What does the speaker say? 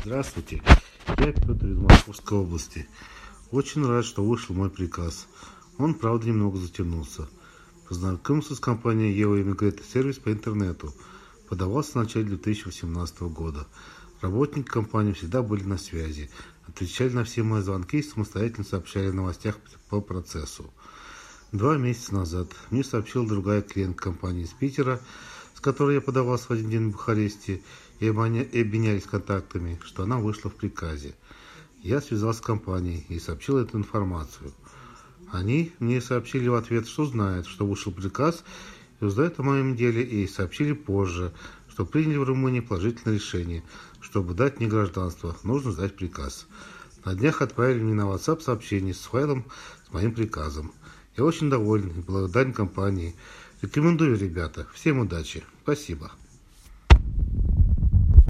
Здравствуйте, я Петр из Московской области. Очень рад, что вышел мой приказ. Он, правда, немного затянулся. Познакомился с компанией Ева Immigrated Service по интернету. Подавался в начале 2018 года. Работники компании всегда были на связи, отвечали на все мои звонки и самостоятельно сообщали о новостях по процессу. 2 месяца назад мне сообщила другая клиент компании из Питера, с которой я подавался в один день в Бухаресте, и обменялись контактами, что она вышла в приказе. Я связался с компанией и сообщил эту информацию. Они мне сообщили в ответ, что знают, что вышел приказ, и узнают о моем деле, и сообщили позже, что приняли в Румынии положительное решение. Чтобы дать мне гражданство, нужно сдать приказ. На днях отправили мне на WhatsApp сообщение с файлом с моим приказом. Я очень доволен и благодарен компании. Рекомендую, ребята. Всем удачи. Спасибо.